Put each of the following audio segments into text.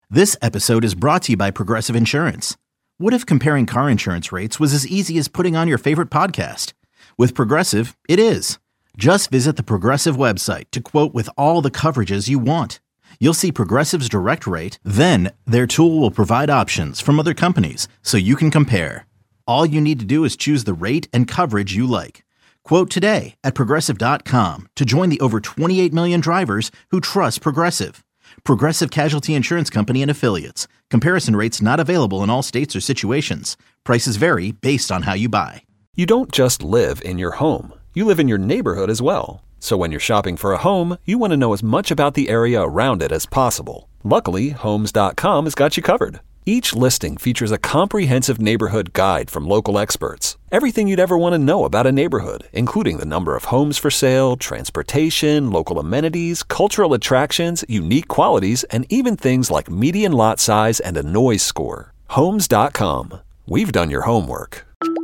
This episode is brought to you by Progressive Insurance. What if comparing car insurance rates was as easy as putting on your favorite podcast? With Progressive, it is. Just visit the Progressive website to quote with all the coverages you want. You'll see Progressive's direct rate, then their tool will provide options from other companies so you can compare. All you need to do is choose the rate and coverage you like. Quote today at Progressive.com to join the over 28 million drivers who trust Progressive. Progressive Casualty Insurance Company and Affiliates. Comparison rates not available in all states or situations. Prices vary based on how you buy. You don't just live in your home. You live in your neighborhood as well. So when you're shopping for a home, you want to know as much about the area around it as possible. Luckily, Homes.com has got you covered. Each listing features a comprehensive neighborhood guide from local experts. Everything you'd ever want to know about a neighborhood, including the number of homes for sale, transportation, local amenities, cultural attractions, unique qualities, and even things like median lot size and a noise score. Homes.com. We've done your homework.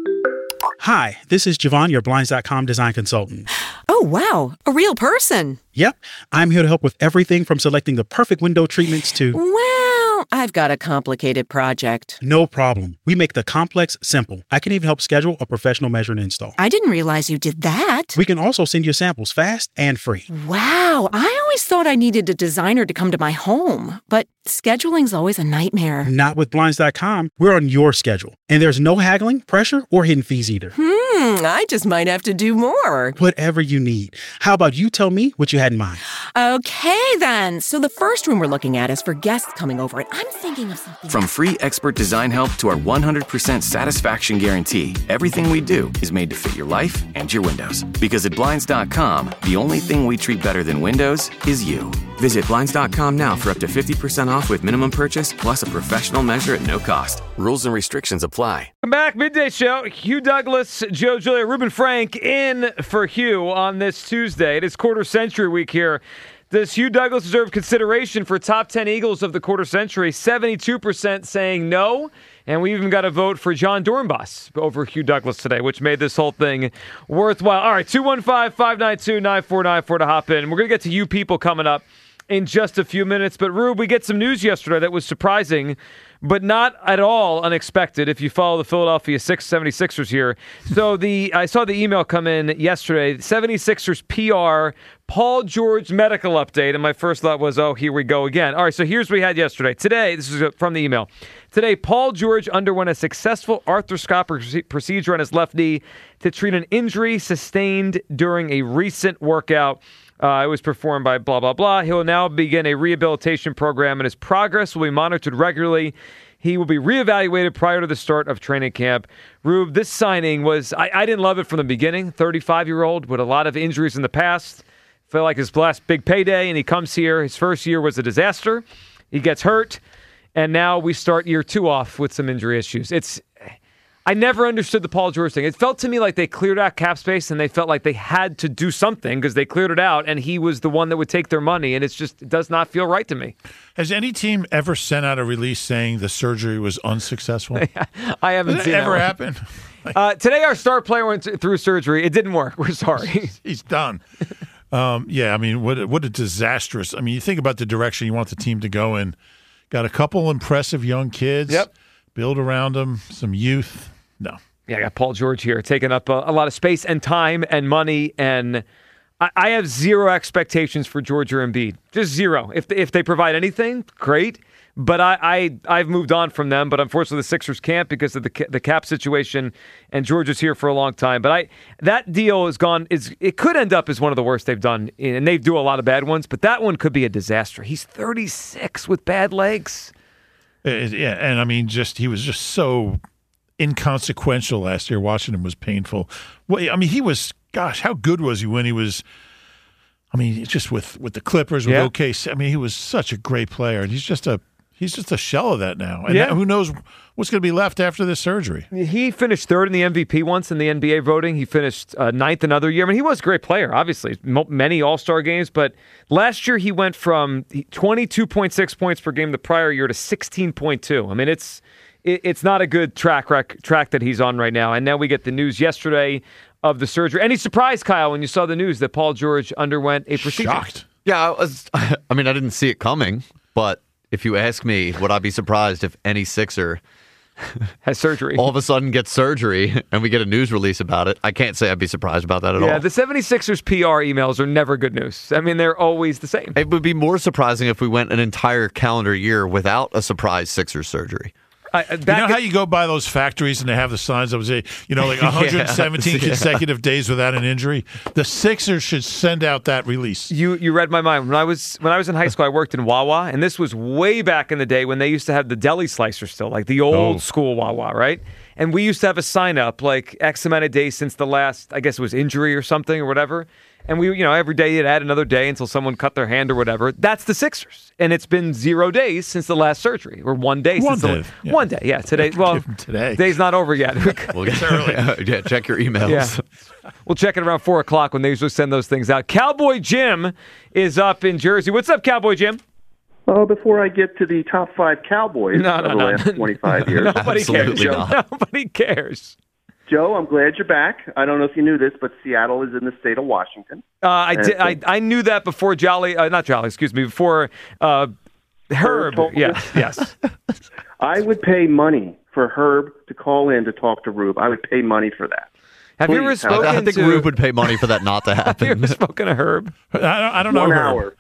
Hi, this is Javon, your Blinds.com design consultant. Oh, wow. A real person. Yep. I'm here to help with everything from selecting the perfect window treatments to... Well, I've got a complicated project. No problem. We make the complex simple. I can even help schedule a professional measure and install. I didn't realize you did that. We can also send you samples fast and free. Wow. I always thought I needed a designer to come to my home, but scheduling's always a nightmare. Not with Blinds.com. We're on your schedule. And there's no haggling, pressure, or hidden fees either. I just might have to do more. Whatever you need. How about you tell me what you had in mind? Okay, then. So the first room we're looking at is for guests coming over, and I'm thinking of something. From free expert design help to our 100% satisfaction guarantee, everything we do is made to fit your life and your windows. Because at Blinds.com, the only thing we treat better than windows is you. Visit Blinds.com now for up to 50% off with minimum purchase plus a professional measure at no cost. Rules and restrictions apply. Welcome back, Midday Show. Hugh Douglas, Joe Giglio, Reuben Frank in for Hugh on this Tuesday. It is quarter century week here. Does Hugh Douglas deserve consideration for top 10 Eagles of the quarter century? 72% saying no. And we even got a vote for John Dornbos over Hugh Douglas today, which made this whole thing worthwhile. All right, 215-592-9494 to hop in. We're going to get to you people coming up in just a few minutes. But, Rube, we get some news yesterday that was surprising, but not at all unexpected if you follow the Philadelphia 76ers here. So I saw the email come in yesterday, 76ers PR, Paul George medical update, and my first thought was, oh, here we go again. All right, so here's what we had yesterday. Today, this is from the email. Today, Paul George underwent a successful arthroscopic procedure on his left knee to treat an injury sustained during a recent workout. It was performed by blah, blah, blah. He'll now begin a rehabilitation program, and his progress will be monitored regularly. He will be reevaluated prior to the start of training camp. Rube, this signing was, I didn't love it from the beginning. 35-year-old with a lot of injuries in the past. Felt like his last big payday, and he comes here. His first year was a disaster. He gets hurt, and now we start year 2 off with some injury issues. I never understood the Paul George thing. It felt to me like they cleared out cap space and they felt like they had to do something because they cleared it out and he was the one that would take their money, and it does not feel right to me. Has any team ever sent out a release saying the surgery was unsuccessful? I haven't seen that ever happen. Today our star player went through surgery. It didn't work. We're sorry. He's done. Yeah, I mean, what a disastrous. I mean, you think about the direction you want the team to go in. Got a couple impressive young kids. Yep. Build around them, some youth. No. Yeah, I got Paul George here taking up a lot of space and time and money, and I have zero expectations for George or Embiid. Just zero. If they provide anything, great. But I've moved on from them. But unfortunately, the Sixers can't because of the cap situation, and George is here for a long time. But that deal is gone. It could end up as one of the worst they've done, and they do a lot of bad ones. But that one could be a disaster. He's 36 with bad legs. Yeah, and I mean, he was just so inconsequential last year. Watching him was painful. Well, I mean, he was. Gosh, how good was he when he was? I mean, just with the Clippers, with OKC. I mean, he was such a great player, and he's just a shell of that now. And now who knows what's going to be left after this surgery? He finished third in the MVP once in the NBA voting. He finished ninth another year. I mean, he was a great player, obviously. Many All-Star games. But last year he went from 22.6 points per game the prior year to 16.2. I mean, it's not a good track that he's on right now. And now we get the news yesterday of the surgery. Any surprise, Kyle, when you saw the news that Paul George underwent a procedure? Shocked. Yeah, I mean, I didn't see it coming, but if you ask me, would I be surprised if any Sixer has surgery? all of a sudden gets surgery and we get a news release about it? I can't say I'd be surprised about that at all. Yeah, the 76ers PR emails are never good news. I mean, they're always the same. It would be more surprising if we went an entire calendar year without a surprise Sixers surgery. You know how you go by those factories and they have the signs that would say, like 117 consecutive days without an injury? The Sixers should send out that release. You read my mind. When I was in high school, I worked in Wawa, and this was way back in the day when they used to have the deli slicer still, like the old school Wawa, right? And we used to have a sign up like X amount of days since the last, I guess it was injury or something or whatever. And we, every day you'd add another day until someone cut their hand or whatever. That's the Sixers. And it's been 0 days since the last surgery, or 1 day. One day. One day, yeah. Today, day's not over yet. We'll get early. Yeah, check your emails. Yeah. We'll check it around 4 o'clock when they usually send those things out. Cowboy Jim is up in Jersey. What's up, Cowboy Jim? Oh, before I get to the top 5 Cowboys of the last 25 years. Nobody cares, Joe. Nobody cares. Joe, I'm glad you're back. I don't know if you knew this, but Seattle is in the state of Washington. I knew that before before Herb. Yes. I would pay money for Herb to call in to talk to Rube. I would pay money for that. Have you ever spoken I think Rube would pay money for that not to happen. Have you ever spoken to Herb? I don't know. 1 Herb. hour.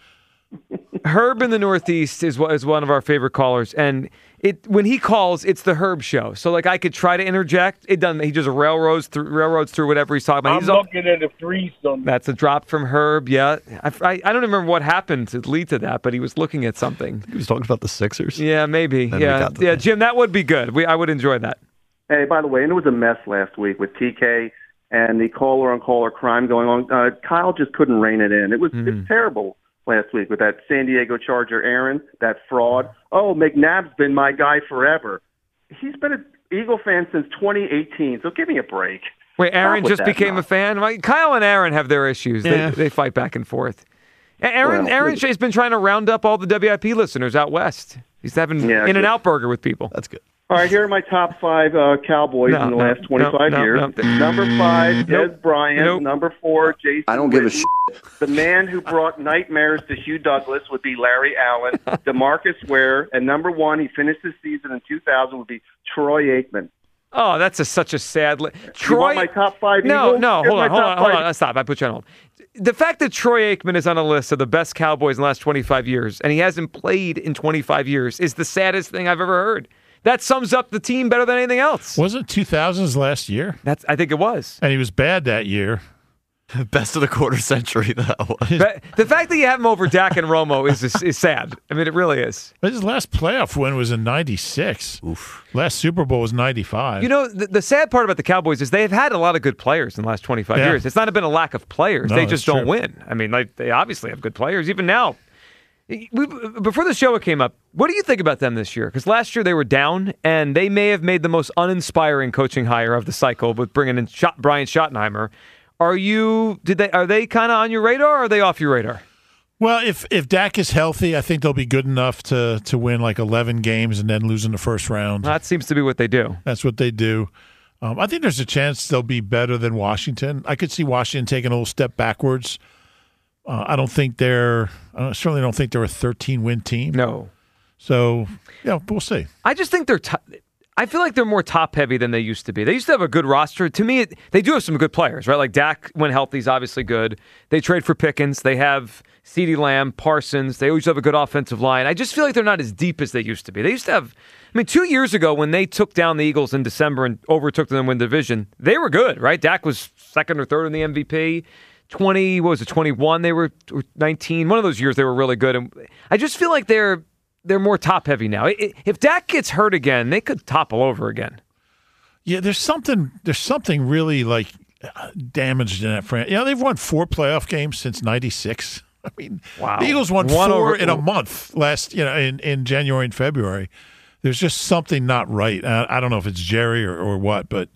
Herb in the Northeast is one of our favorite callers, and when he calls, it's the Herb show. So like I could try to interject, it doesn't. He just railroads through whatever he's talking about. I'm looking at a threesome. That's a drop from Herb. Yeah, I don't remember what happened to lead to that, but he was looking at something. He was talking about the Sixers. Yeah, maybe. Yeah, Jim, that would be good. I would enjoy that. Hey, by the way, and it was a mess last week with TK and the caller-on-caller crime going on. Kyle just couldn't rein it in. It's terrible last week with that San Diego Charger Aaron, that fraud. Oh, McNabb's been my guy forever. He's been an Eagle fan since 2018, so give me a break. Wait, Aaron just became a fan? Kyle and Aaron have their issues. Yeah. They fight back and forth. Aaron has been trying to round up all the WIP listeners out west. He's having In-N-Out Burger with people. That's good. All right, here are my top 5 Cowboys in the last 25 years. Number 5, Des Bryant. Number 4, Jason. I don't give a shit. The man who brought nightmares to Hugh Douglas would be Larry Allen. DeMarcus Ware. And number 1, he finished the season in 2000, would be Troy Aikman. Oh, that's such a sad Troy. You want my top 5 Eagles? No, hold on. Stop. I put you on hold. The fact that Troy Aikman is on a list of the best Cowboys in the last 25 years, and he hasn't played in 25 years, is the saddest thing I've ever heard. That sums up the team better than anything else. Wasn't 2000s last year? I think it was. And he was bad that year. Best of the quarter century, that was. The fact that you have him over Dak and Romo is sad. I mean, it really is. But his last playoff win was in 96. Oof. Last Super Bowl was 95. The sad part about the Cowboys is they've had a lot of good players in the last 25 years. It's not been a lack of players. No, they just don't true. win. I mean, they obviously have good players. Even now, before the show came up, what do you think about them this year? Because last year they were down, and they may have made the most uninspiring coaching hire of the cycle with bringing in Brian Schottenheimer. Are they kind of on your radar, or are they off your radar? Well, if Dak is healthy, I think they'll be good enough to win like 11 games and then lose in the first round. That seems to be what they do. That's what they do. I think there's a chance they'll be better than Washington. I could see Washington taking a little step backwards. I certainly don't think they're a 13-win team. No. So, we'll see. I just think I feel like they're more top-heavy than they used to be. They used to have a good roster. To me, they do have some good players, right? Like Dak, when healthy, is obviously good. They trade for Pickens. They have CeeDee Lamb, Parsons. They always have a good offensive line. I just feel like they're not as deep as they used to be. They used to have, 2 years ago when they took down the Eagles in December and overtook them in the division, they were good, right? Dak was second or third in the MVP. 21? They were 19. One of those years they were really good. And I just feel like they're more top heavy now. If Dak gets hurt again, they could topple over again. Yeah, there's something really like damaged in that franchise. They've won 4 playoff games since '96. I mean, wow. The Eagles won 4 in a month in January and February. There's just something not right. I don't know if it's Jerry or what, but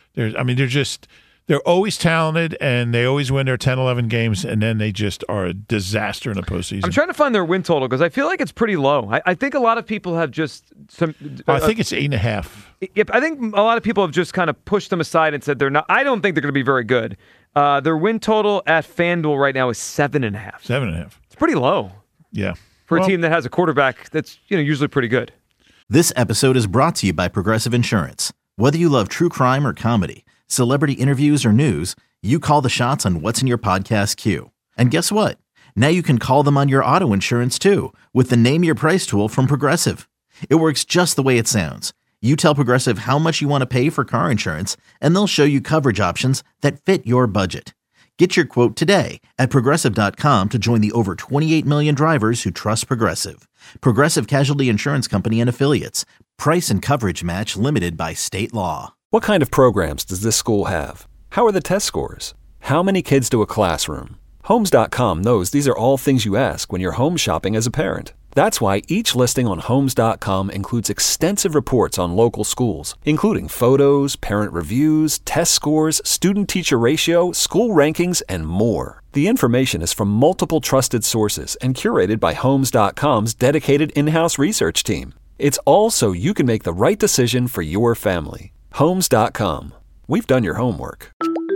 they're always talented, and they always win their 10, 11 games, and then they just are a disaster in the postseason. I'm trying to find their win total because I feel like it's pretty low. I think a lot of people have just I think it's 8.5. I think a lot of people have just kind of pushed them aside and said they're not. I don't think they're going to be very good. Their win total at FanDuel right now is 7.5. 7.5. It's pretty low. Yeah. for a team that has a quarterback that's usually pretty good. This episode is brought to you by Progressive Insurance. Whether you love true crime or comedy, celebrity interviews or news, you call the shots on what's in your podcast queue. And guess what? Now you can call them on your auto insurance too with the Name Your Price tool from Progressive. It works just the way it sounds. You tell Progressive how much you want to pay for car insurance, and they'll show you coverage options that fit your budget. Get your quote today at Progressive.com to join the over 28 million drivers who trust Progressive. Progressive Casualty Insurance Company and Affiliates. Price and coverage match limited by state law. What kind of programs does this school have? How are the test scores? How many kids do a classroom? Homes.com knows these are all things you ask when you're home shopping as a parent. That's why each listing on Homes.com includes extensive reports on local schools, including photos, parent reviews, test scores, student-teacher ratio, school rankings, and more. The information is from multiple trusted sources and curated by Homes.com's dedicated in-house research team. It's all so you can make the right decision for your family. Homes.com. We've done your homework.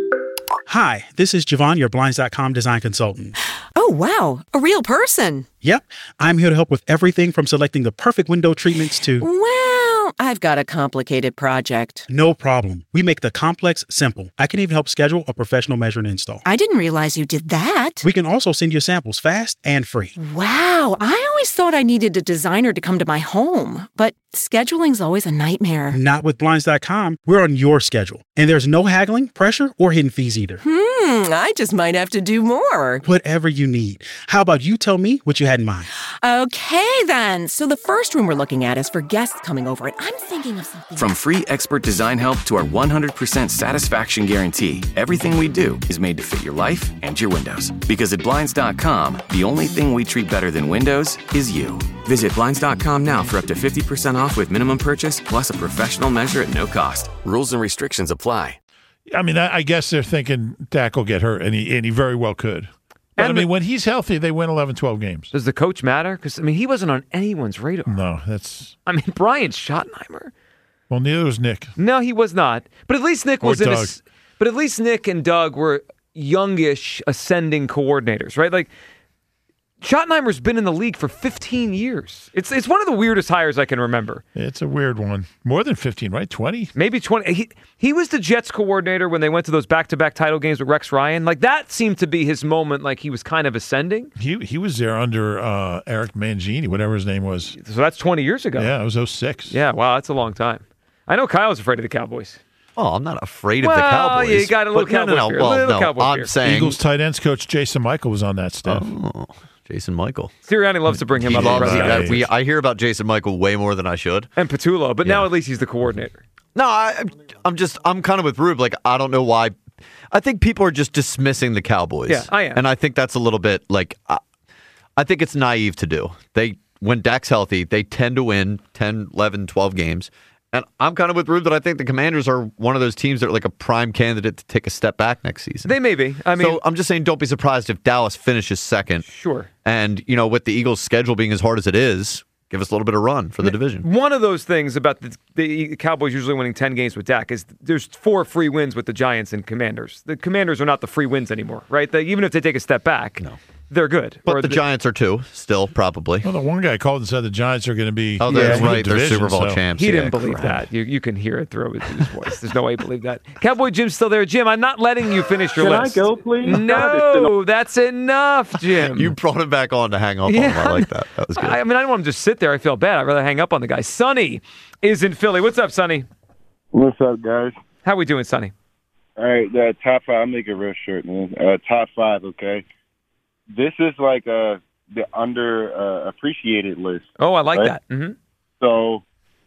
Hi, this is Javon, your Blinds.com design consultant. Oh, wow. A real person. Yep, I'm here to help with everything from selecting the perfect window treatments to... Well, I've got a complicated project. No problem. We make the complex simple. I can even help schedule a professional measure and install. I didn't realize you did that. We can also send you samples fast and free. Wow, I always thought I needed a designer to come to my home, but scheduling's always a nightmare. Not with Blinds.com. We're on your schedule. And there's no haggling, pressure, or hidden fees either. I just might have to do more. Whatever you need. How about you tell me what you had in mind? Okay, then. So the first room we're looking at is for guests coming over, and I'm thinking of something. From free expert design help to our 100% satisfaction guarantee, everything we do is made to fit your life and your windows. Because at Blinds.com, the only thing we treat better than windows is you. Visit Blinds.com now for up to 50% off with minimum purchase plus a professional measure at no cost. Rules and restrictions apply. I mean, I guess they're thinking Dak will get hurt, and he very well could. But, I mean, when he's healthy, they win 11, 12 games. Does the coach matter? Because, he wasn't on anyone's radar. No, that's... Brian Schottenheimer. Well, neither was Nick. No, he was not. But at least Nick was Doug. But at least Nick and Doug were youngish, ascending coordinators, right? Like, Schottenheimer's been in the league for 15 years. It's one of the weirdest hires I can remember. It's a weird one. More than 15, right? 20? Maybe 20. He was the Jets coordinator when they went to those back-to-back title games with Rex Ryan. Like, that seemed to be his moment, like he was kind of ascending. He was there under Eric Mangini, whatever his name was. So that's 20 years ago. Yeah, it was 06. Yeah, wow, that's a long time. I know Kyle's afraid of the Cowboys. Oh, I'm not afraid of the Cowboys. Yeah, you got a little Cowboys fear. Well, Cowboy I'm fear. saying Eagles tight ends coach Jason Michael was on that staff. Oh, Jason Michael. Sirianni loves to bring him up. I hear about Jason Michael way more than I should. And Patullo, but now at least he's the coordinator. No, I'm kind of with Rube. Like, I don't know why. I think people are just dismissing the Cowboys. Yeah, I am. And I think that's a little bit like, I think it's naive to do. When Dak's healthy, they tend to win 10, 11, 12 games. And I'm kind of with Rube that I think the Commanders are one of those teams that are like a prime candidate to take a step back next season. They may be. So I'm just saying, don't be surprised if Dallas finishes second. Sure. And, with the Eagles' schedule being as hard as it is, give us a little bit of run for the division. One of those things about the Cowboys usually winning 10 games with Dak is there's 4 free wins with the Giants and Commanders. The Commanders are not the free wins anymore, right? Even if they take a step back, they're good. But the Giants are too, still, probably. Well, the one guy called and said the Giants are going to be... Oh, that's right. They're Super Bowl champs. He didn't believe that. You can hear it through his voice. There's no way he believed that. Cowboy Jim's still there. Jim, I'm not letting you finish your list. Can I go, please? No, that's enough, Jim. You brought him back on to hang up on him. I like that. That was good. I don't want him to just sit there. I feel bad. I'd rather hang up on the guy. Sonny is in Philly. What's up, Sonny? What's up, guys? How we doing, Sonny? All right, top 5. I'll make it real short, man. Top 5, okay? This is like the appreciated list. Oh, I like that. Mm-hmm. So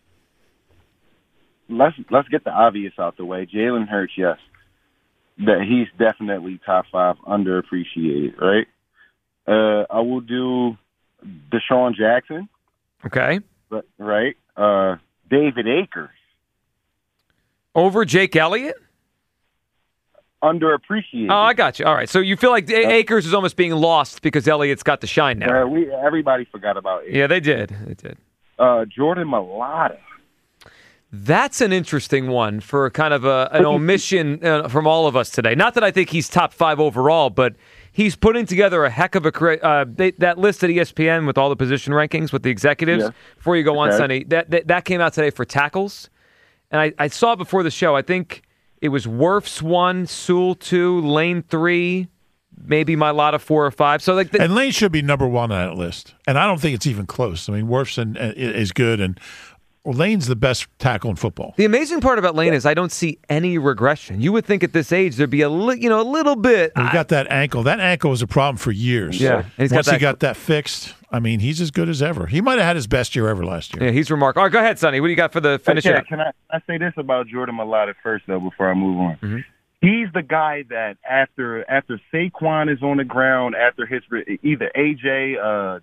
let's get the obvious out the way. Jalen Hurts, yes, that he's definitely top 5 underappreciated, right? I will do Deshaun Jackson. Okay. Right. David Akers. Over Jake Elliott? Underappreciated. Oh, I got you. All right. So you feel like Akers is almost being lost because Elliott's got the shine now. Everybody forgot about Akers. Yeah, they did. Jordan Mailata. That's an interesting one for kind of an omission from all of us today. Not that I think he's top 5 overall, but he's putting together a heck of a that list at ESPN with all the position rankings with the executives before you go on Sunday. That came out today for tackles, and I saw it before the show. I think it was Wirfs 1, Sewell 2, Lane 3, maybe Mailata 4 or 5. So and Lane should be number 1 on that list, and I don't think it's even close. I mean, Wirfs is good, and Lane's the best tackle in football. The amazing part about Lane is I don't see any regression. You would think at this age there'd be a little bit. He got that ankle. That ankle was a problem for years. Yeah, and once he got that fixed, I mean, he's as good as ever. He might have had his best year ever last year. Yeah, he's remarkable. All right, go ahead, Sonny. What do you got for the finish? Okay, can I say this about Jordan Mailata first, though, before I move on? Mm-hmm. He's the guy that after Saquon is on the ground, after his either AJ,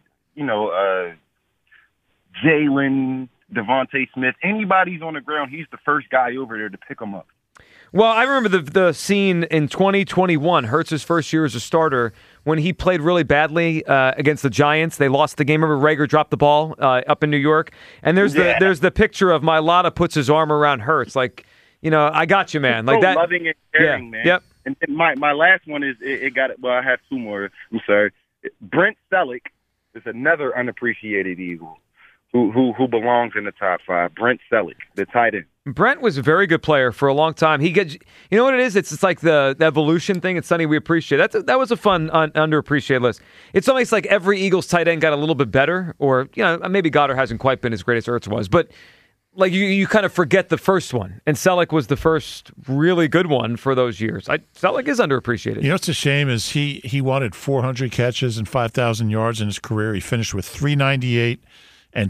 Jalen, Devontae Smith, anybody's on the ground, he's the first guy over there to pick him up. Well, I remember the scene in 2021, Hurts' first year as a starter, when he played really badly against the Giants. They lost the game. Remember Rager dropped the ball up in New York? And there's the picture of Mailata puts his arm around Hurts, like, I got you, man. Like that. Loving and caring, man. Yep. And my last one is it got it. Well, I have 2 more. I'm sorry. Brent Selleck is another unappreciated Eagle who belongs in the top 5. Brent Selleck, the tight end. Brent was a very good player for a long time. He gets, you know what it is? It's like the evolution thing. It's Sonny, we appreciate it. That was a fun underappreciated list. It's almost like every Eagles tight end got a little bit better, or maybe Goddard hasn't quite been as great as Ertz was, but like you kind of forget the first one, and Selleck was the first really good one for those years. Selleck is underappreciated. You know what's a shame is he wanted 400 catches and 5,000 yards in his career. He finished with 398 and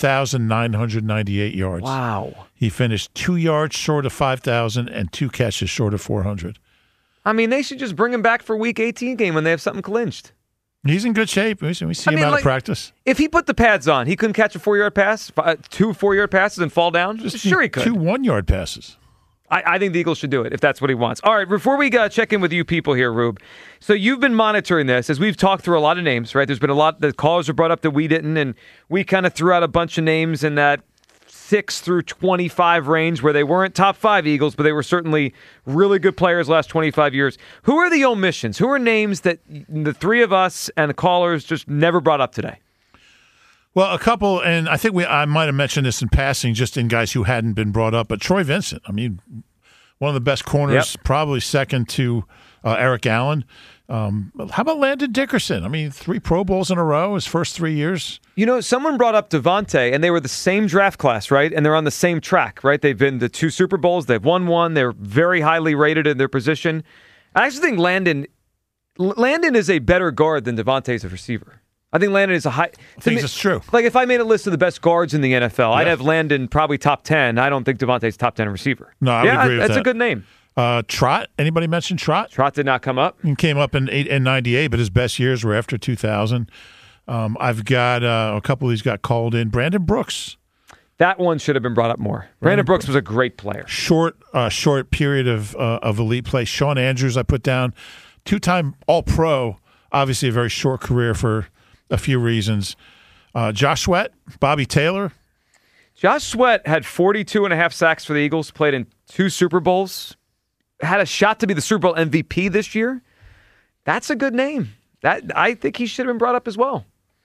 4,998 yards. Wow. He finished 2 yards short of 5,000 and 2 catches short of 400. I mean, they should just bring him back for Week 18 game when they have something clinched. He's in good shape. We see him out of practice. If he put the pads on, he couldn't catch a 4-yard pass, 2 4-yard passes and fall down? Sure he could. 2 1-yard passes. I think the Eagles should do it if that's what he wants. All right, before we check in with you people here, Rube. So you've been monitoring this as we've talked through a lot of names, right? There's been a lot that callers are brought up that we didn't, and we kind of threw out a bunch of names in that 6 through 25 range where they weren't top 5 Eagles, but they were certainly really good players the last 25 years. Who are the omissions? Who are names that the 3 of us and the callers just never brought up today? Well, a couple, and I think I might have mentioned this in passing, just in guys who hadn't been brought up, but Troy Vincent, I mean, one of the best corners, probably second to Eric Allen. How about Landon Dickerson? I mean, 3 Pro Bowls in a row, his first 3 years. Someone brought up Devontae, and they were the same draft class, right? And they're on the same track, right? They've been to 2 Super Bowls. They've won 1. They're very highly rated in their position. I actually think Landon is a better guard than Devontae is a receiver. I think Landon is a high. I think it's true. Like if I made a list of the best guards in the NFL, I'd have Landon probably top 10. I don't think Devontae's top 10 receiver. No, I would agree with that. That's a good name. Trot. Anybody mention Trot? Trot did not come up. He came up in 98, but his best years were after 2000. I've got a couple of these got called in. Brandon Brooks. That one should have been brought up more. Brandon Brooks was a great player. Short period of elite play. Sean Andrews I put down. 2-time All-Pro. Obviously a very short career for a few reasons. Josh Sweat, Bobby Taylor. Josh Sweat had 42.5 sacks for the Eagles, played in 2 Super Bowls, had a shot to be the Super Bowl MVP this year. That's a good name. I think he should have been brought up as well.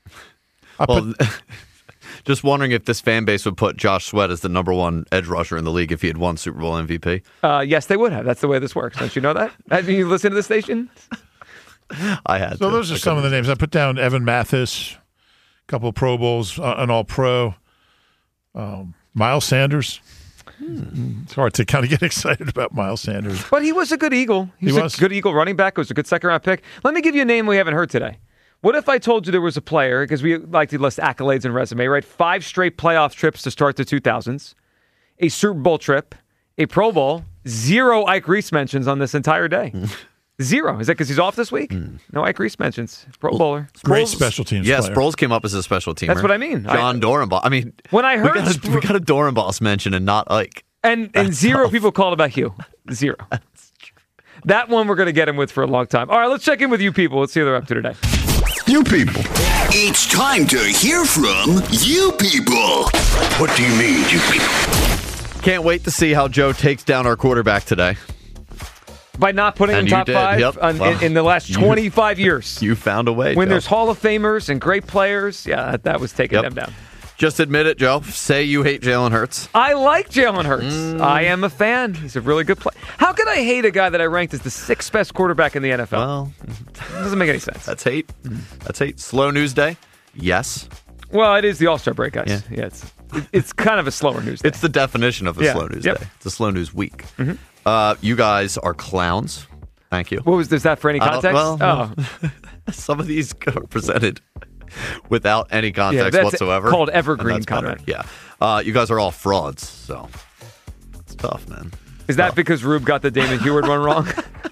Just wondering if this fan base would put Josh Sweat as the number 1 edge rusher in the league if he had won Super Bowl MVP. Yes, they would have. That's the way this works. Don't you know that? Have you listened to the station? I had. So those are some of the names. I put down Evan Mathis, a couple of Pro Bowls, an All-Pro. Miles Sanders. It's hard to kind of get excited about Miles Sanders. But he was a good Eagle. He was a good Eagle running back. It was a good second-round pick. Let me give you a name we haven't heard today. What if I told you there was a player, because we like to list accolades and resume, right? 5 straight playoff trips to start the 2000s, a Super Bowl trip, a Pro Bowl, 0 Ike Reese mentions on this entire day. 0. Is that because he's off this week? No Ike Reese mentions. Pro Bowler. Great special teams player. Sproles came up as a special teamer. That's what I mean. John Dorenbos. I mean, when I heard we got a Dorenbos mention and not Ike. And 0 people called about Hugh. 0. That one we're going to get him with for a long time. All right, let's check in with you people. Let's see what they're up to today. You people. It's time to hear from you people. What do you mean, you people? Can't wait to see how Joe takes down our quarterback today. By not putting And in you top did, five yep. Well, in the last 25 years. You found a way, When Joe. there's Hall of Famers and great players, yeah, that was taking them down. Just admit it, Joe. Say you hate Jalen Hurts. I like Jalen Hurts. I am a fan. He's a really good player. How could I hate a guy that I ranked as the 6th best quarterback in the NFL? Well, it doesn't make any sense. That's hate. That's hate. Slow news day? Yes. Well, it is the All-Star break, guys. Yeah, it's kind of a slower news day. It's the definition of a slow news day. It's a slow news week. You guys are clowns. Thank you. What was is that for any context? Some of these are presented without any context whatsoever. Called evergreen comment. Yeah. You guys are all frauds, so it's tough, man. Is that because Rube got the Damon Huard one wrong?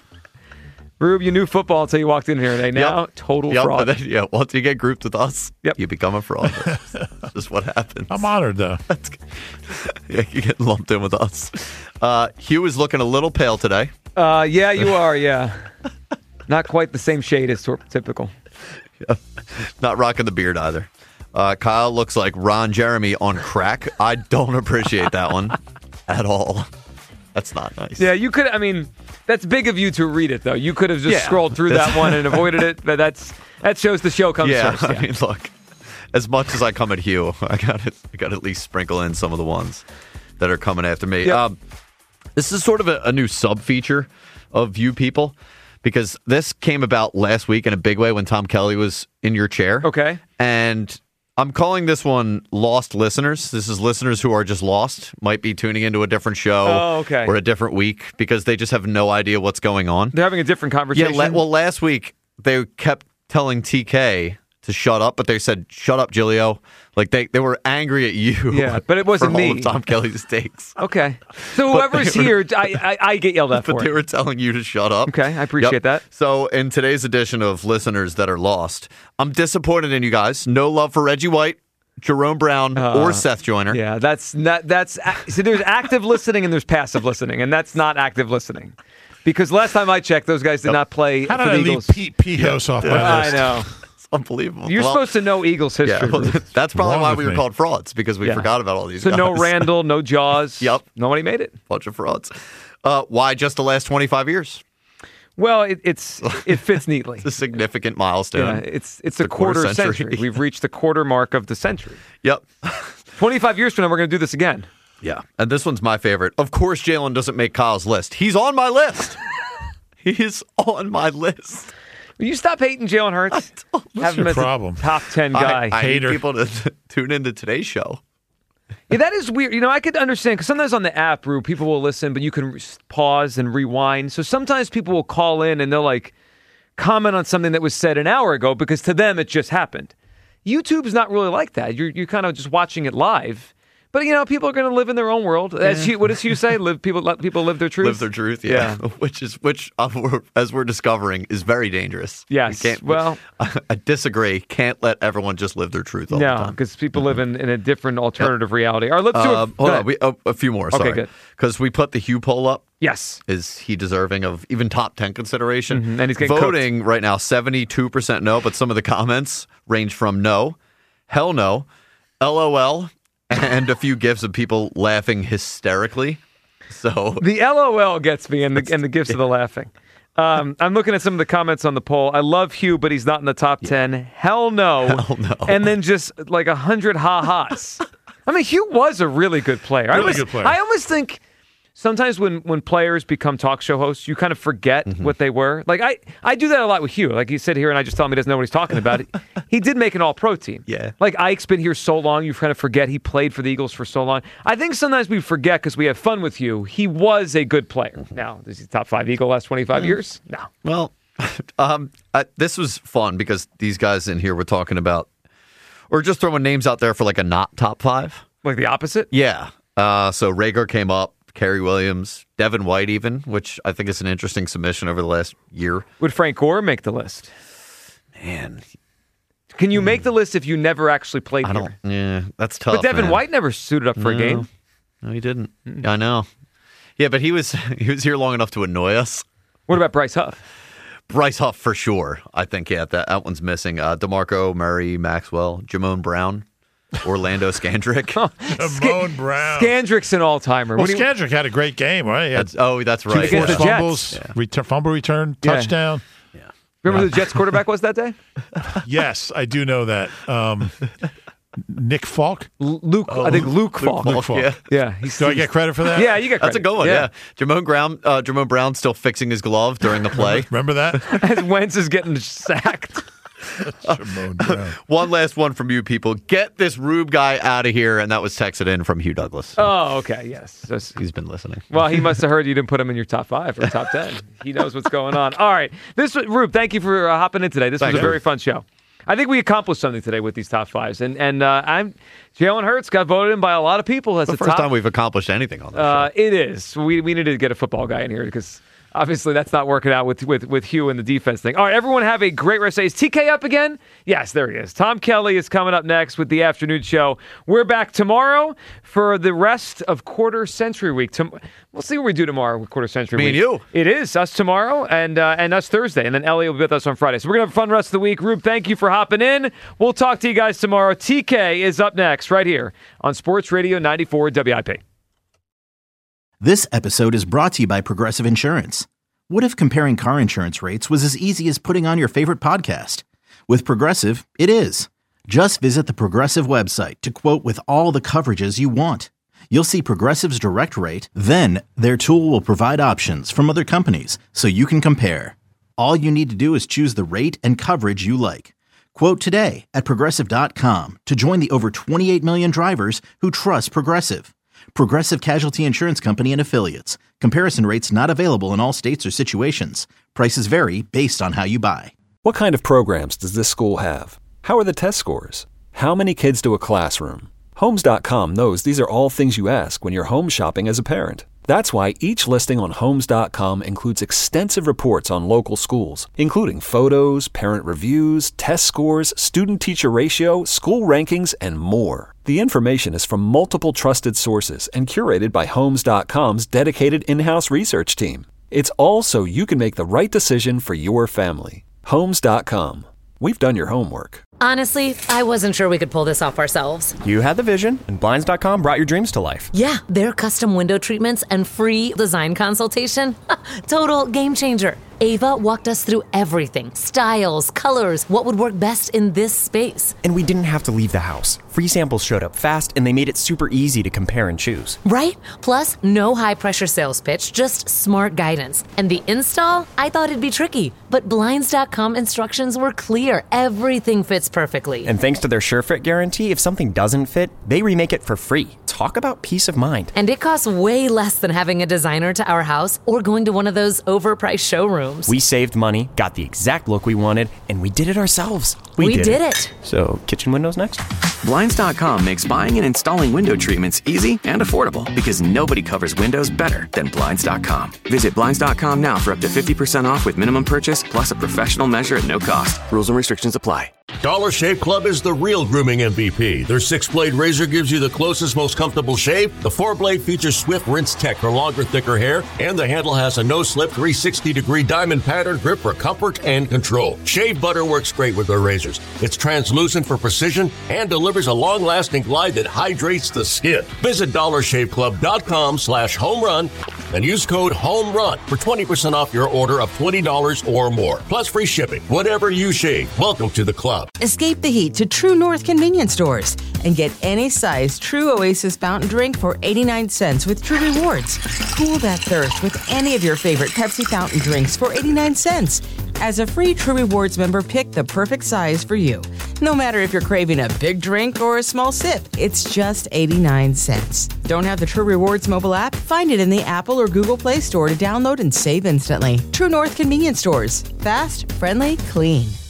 Rube, you knew football until you walked in here today. Now, total fraud. Then, once you get grouped with us, you become a fraud. That's just what happens. I'm honored, though. You get lumped in with us. Hugh is looking a little pale today. Yeah, you are, yeah. Not quite the same shade as typical. Not rocking the beard either. Kyle looks like Ron Jeremy on crack. I don't appreciate that one at all. That's not nice. Yeah, you could. I mean, that's big of you to read it, though. You could have just scrolled through that one and avoided it. But that shows the show comes first. I mean, look, as much as I come at Hugh, I got to at least sprinkle in some of the ones that are coming after me. Yep. This is sort of a new sub-feature of You People, because this came about last week in a big way when Tom Kelly was in your chair. Okay. And I'm calling this one Lost Listeners. This is listeners who are just lost, might be tuning into a different show or a different week because they just have no idea what's going on. They're having a different conversation. Yeah, well, last week they kept telling TK to shut up, but they said, "Shut up, Giglio." Like they were angry at you. Yeah, but it wasn't for all me. of Tom Kelly's takes. Okay. So whoever's here, I get yelled at for But they it. were telling you to shut up. Okay, I appreciate that. So in today's edition of Listeners That Are Lost, I'm disappointed in you guys. No love for Reggie White, Jerome Brown, or Seth Joyner. Yeah, that's so there's active listening and there's passive listening, and that's not active listening. Because last time I checked, those guys did not play How for did the I Eagles. leave Pete House off my list? I know. It's unbelievable. You're supposed to know Eagles history. Yeah, well, that's probably wrong why with we were me? called frauds, because we forgot about all these So guys. no Randall, no Jaws. Yep. Nobody made it. Bunch of frauds. Why just the last 25 years? Well, it fits neatly. It's a significant milestone. Yeah, it's a quarter century. We've reached the quarter mark of the century. Yep. 25 years from now, we're going to do this again. Yeah. And this one's my favorite. Of course, Jalen doesn't make Kyle's list. He's on my list. He's on my list. Will you stop hating Jalen Hurts? What's your problem? Top 10 guy. I hate Hater. people to tune into today's show. Yeah, that is weird. You know, I could understand because sometimes on the app, Rue, people will listen, but you can pause and rewind. So sometimes people will call in and they'll like comment on something that was said an hour ago because to them it just happened. YouTube's not really like that. You're kind of just watching it live. But you know, people are going to live in their own world. As what does Hugh say? Let people live their truth. Live their truth, yeah. which as we're discovering is very dangerous. Yes. I disagree. Can't let everyone just live their truth all the No, time. because people live in a different alternative reality. All right, let's do hold on, a few more. Sorry. good. Because we put the Hugh poll up. Yes. Is he deserving of even top 10 consideration? And he's getting voting right now, 72% no, but some of the comments range from no, hell no, LOL, and a few gifs of people laughing hysterically. So the LOL gets me, and the gifts of the laughing. I'm looking at some of the comments on the poll. I love Hugh, but he's not in the top 10. Hell no. Hell no. And then just like 100 ha-has. I mean, Hugh was a really good player. Good player. I almost think sometimes when players become talk show hosts, you kind of forget what they were. Like I do that a lot with Hugh. Like you sit here and I just tell him he doesn't know what he's talking about. He did make an all-pro team. Yeah. Like Ike's been here so long, you kind of forget he played for the Eagles for so long. I think sometimes we forget because we have fun with Hugh. He was a good player. Now, is he top 5 Eagle last 25 years? No. Well, this was fun because these guys in here were talking about, or just throwing names out there for like a not top 5. Like the opposite? Yeah. So Rager came up, Kerry Williams, Devin White even, which I think is an interesting submission over the last year. Would Frank Gore make the list? Man. Can you make the list if you never actually played here? Yeah, that's tough. But Devin man. White never suited up for a game. No, he didn't. I know. Yeah, but he was here long enough to annoy us. What about Bryce Huff? Bryce Huff for sure. I think, yeah, that one's missing. DeMarco, Murray, Maxwell, Jamone Brown. Orlando Scandrick. Jamone Brown. Scandrick's an all-timer. Well, Scandrick had a great game, right? That's right. 2 Forced fumbles, fumble return, touchdown. Remember who the Jets quarterback was that day? Yes, I do know that. Nick Falk? I think Luke Falk. Luke Falk. Yeah. Do I get credit for that? Yeah, you get credit. That's a good one, yeah. Jamone Brown still fixing his glove during the play. Remember that? As Wentz is getting sacked. One last one from you people. Get this Rube guy out of here, and that was texted in from Hugh Douglas. Oh, okay, yes. He's been listening. Well, he must have heard you didn't put him in your top 5 or top 10. He knows what's going on. All right, Rube, thank you for hopping in today. This was a very fun show. I think we accomplished something today with these top 5s, and Jalen Hurts got voted in by a lot of people as the first time we've accomplished anything on this show. It is. We needed to get a football guy in here because obviously that's not working out with Hugh and the defense thing. All right, everyone have a great rest of the day. Is TK up again? Yes, there he is. Tom Kelly is coming up next with the afternoon show. We're back tomorrow for the rest of Quarter Century Week. We'll see what we do tomorrow with Quarter Century Week. Me and you. It is us tomorrow and us Thursday, and then Ellie will be with us on Friday. So we're going to have a fun rest of the week. Rube, thank you for hopping in. We'll talk to you guys tomorrow. TK is up next right here on Sports Radio 94 WIP. This episode is brought to you by Progressive Insurance. What if comparing car insurance rates was as easy as putting on your favorite podcast? With Progressive, it is. Just visit the Progressive website to quote with all the coverages you want. You'll see Progressive's direct rate, then their tool will provide options from other companies so you can compare. All you need to do is choose the rate and coverage you like. Quote today at Progressive.com to join the over 28 million drivers who trust Progressive. Progressive Casualty Insurance Company and Affiliates. Comparison rates not available in all states or situations. Prices vary based on how you buy. What kind of programs does this school have? How are the test scores? How many kids do a classroom? Homes.com knows these are all things you ask when you're home shopping as a parent. That's why each listing on Homes.com includes extensive reports on local schools, including photos, parent reviews, test scores, student-teacher ratio, school rankings, and more. The information is from multiple trusted sources and curated by Homes.com's dedicated in-house research team. It's all so you can make the right decision for your family. Homes.com. We've done your homework. Honestly, I wasn't sure we could pull this off ourselves. You had the vision, and Blinds.com brought your dreams to life. Yeah, their custom window treatments and free design consultation. Total game changer. Ava walked us through everything. Styles, colors, what would work best in this space. And we didn't have to leave the house. Free samples showed up fast, and they made it super easy to compare and choose. Right? Plus, no high-pressure sales pitch, just smart guidance. And the install? I thought it'd be tricky. But Blinds.com instructions were clear. Everything fits perfectly. And thanks to their SureFit guarantee, if something doesn't fit, they remake it for free. Talk about peace of mind. And it costs way less than having a designer to our house or going to one of those overpriced showrooms. We saved money, got the exact look we wanted, and we did it ourselves. We did it. So, kitchen windows next? Blinds.com makes buying and installing window treatments easy and affordable because nobody covers windows better than Blinds.com. Visit Blinds.com now for up to 50% off with minimum purchase plus a professional measure at no cost. Rules and restrictions apply. Dollar Shave Club is the real grooming MVP. Their 6-blade razor gives you the closest, most comfortable shave. The 4-blade features swift rinse tech for longer, thicker hair, and the handle has a no-slip 360-degree diamond pattern grip for comfort and control. Shave butter works great with their razors. It's translucent for precision and delivers a long-lasting glide that hydrates the skin. Visit DollarShaveClub.com/homerun and use code HOMERUN for 20% off your order of $20 or more. Plus free shipping. Whatever you shave, welcome to the club. Escape the heat to True North convenience stores and get any size True Oasis fountain drink for 89 cents with True Rewards. Cool that thirst with any of your favorite Pepsi fountain drinks for 89 cents. As a free True Rewards member, pick the perfect size for you. No matter if you're craving a big drink or a small sip, it's just 89 cents. Don't have the True Rewards mobile app? Find it in the Apple or Google Play Store to download and save instantly. True North convenience stores. Fast, friendly, clean.